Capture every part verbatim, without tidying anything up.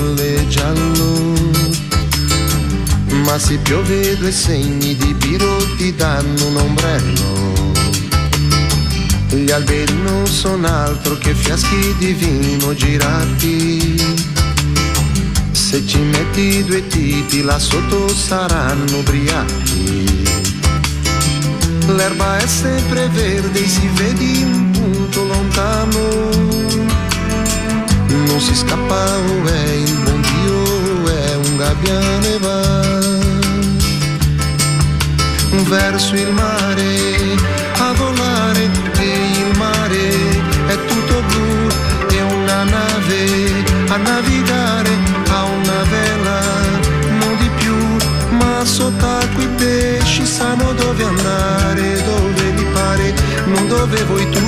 sole giallo, ma se piove due segni di biro ti danno un ombrello. Gli alberi non sono altro che fiaschi di vino girati, se ci metti due tipi là sotto saranno ubriachi. L'erba è sempre verde, si vede un punto lontano, non si scappa, oh, è il buon Dio, è un gabbiano e va verso il mare a volare, e il mare è tutto blu, e una nave a navigare ha una vela, non di più, ma sott'acqua i pesci sanno dove andare, dove gli pare, non dove vuoi tu.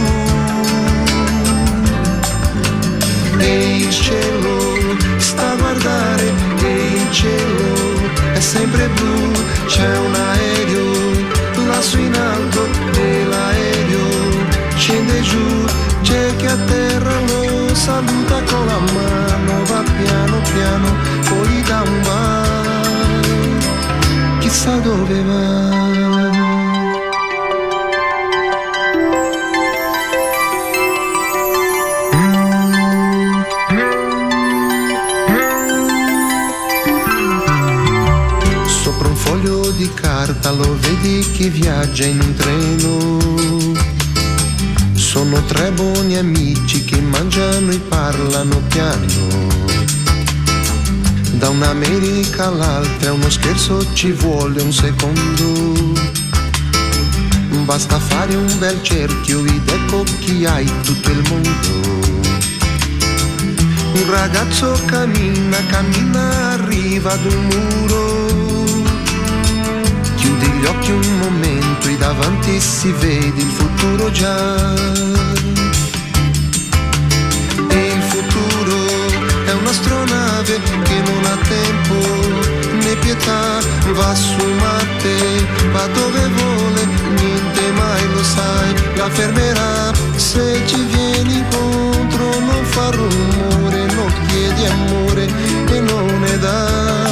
E il cielo sta a guardare, e il cielo è sempre blu, c'è un aereo lassù in alto e l'aereo scende giù, c'è chi a terra lo saluta con la mano, va piano piano, poi gli dà un bacio, chissà dove va. Di carta lo vedi che viaggia in un treno, sono tre buoni amici che mangiano e parlano piano, da un'America all'altra uno scherzo ci vuole un secondo, basta fare un bel cerchio ed ecco chi hai tutto il mondo. Un ragazzo cammina, cammina, arriva ad un muro, chiudi gli occhi un momento e davanti si vede il futuro già. E il futuro è un'astronave che non ha tempo né pietà, va su Marte, va dove vuole, niente mai lo sai, la fermerà. Se ci vieni incontro non fa rumore, non chiedi amore e non ne dà.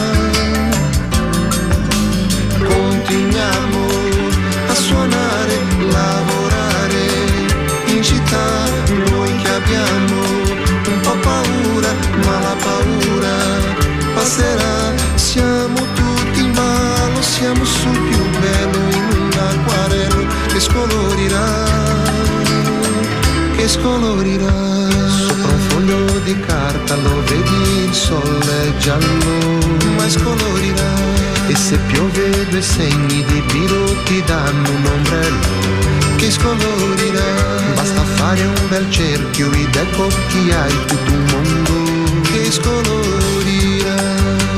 Continuiamo a suonare, lavorare in città, noi che abbiamo un po' paura, ma la paura passerà. Siamo tutti in ballo, siamo sul più bello, in un acquarello che scolorirà, che scolorirà. Sopra un foglio di carta lo vedi, il sole è giallo, ma scolorirà. E se piove due segni di biro ti danno un ombrello che scolorirà. Basta fare un bel cerchio ed ecco chi hai tutto un mondo che scolorirà.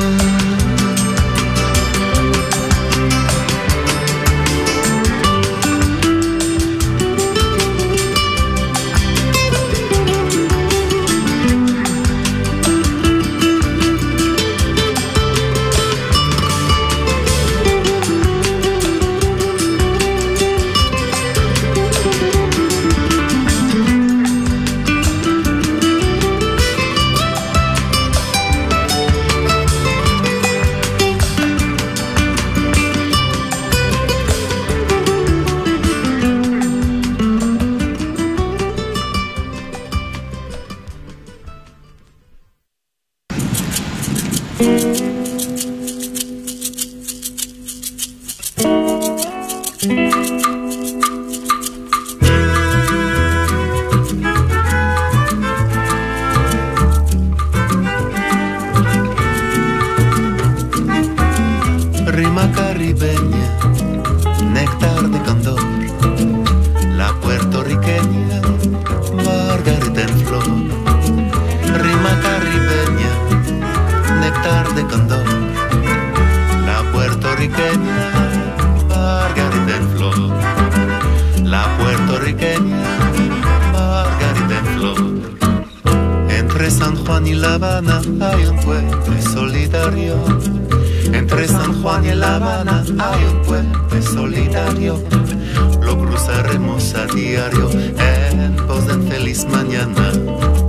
Rima caribeña, néctar de candor, la puertorriqueña, margarita en flor. Rima caribeña, néctar de candor, la puertorriqueña, margarita en flor. La puertorriqueña, margarita en flor. Entre San Juan y La Habana hay un puente solidario. Entre San Juan y La Habana hay un puente solidario. Lo cruzaremos a diario en pos de feliz mañana. Escucha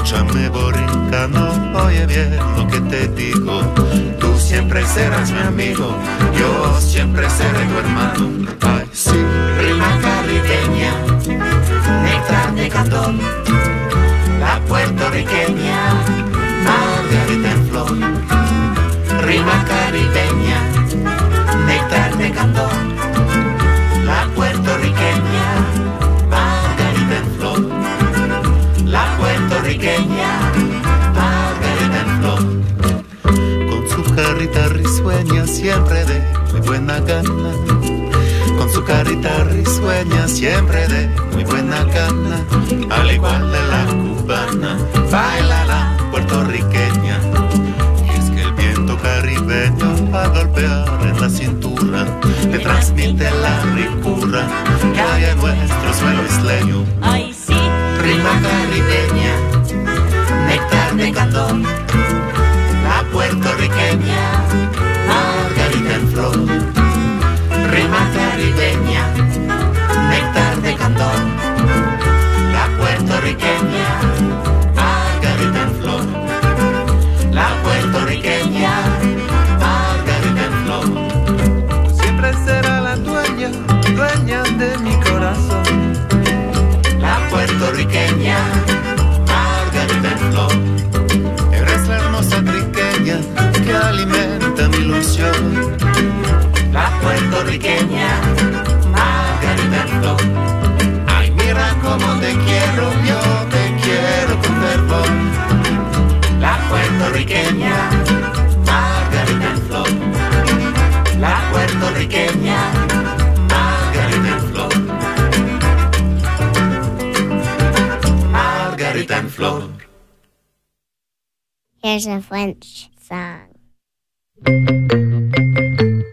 Escúchame, borincano, oye bien lo que te digo. Tú siempre serás mi amigo, yo siempre seré tu hermano. Ay, sí. Rima caribeña, néctar de candor, la puertorriqueña, margarita en flor. Rima caribeña, néctar de candor, la puertorriqueña, margarita en flor. La puertorriqueña, margarita en flor. Con su carita risueña siempre de muy buena gana. Con su carita risueña siempre de muy buena gana. Al igual de la cubana, baila la puertorriqueña. Y es que el viento caribeño va a golpear en la cintura, le transmite la ricura que hay en nuestro suelo isleño. Ay, sí. Rima caribeña, néctar de candor, la puertorriqueña, margarita en flor. Rima caribeña, néctar de candor, la puertorriqueña, margarita en flor. La puertorriqueña, margarita en flor. Siempre será la dueña, dueña de mi corazón. La puertorriqueña, margarita en flor. Eres la hermosa triqueña que alimenta mi ilusión. La puertorriqueña, margarita en flor. Ay, mira cómo te quiero, yo te quiero con fervor. La puertorriqueña, margarita en flor. La puertorriqueña, margarita en flor. Margarita en flor. Here's a French song.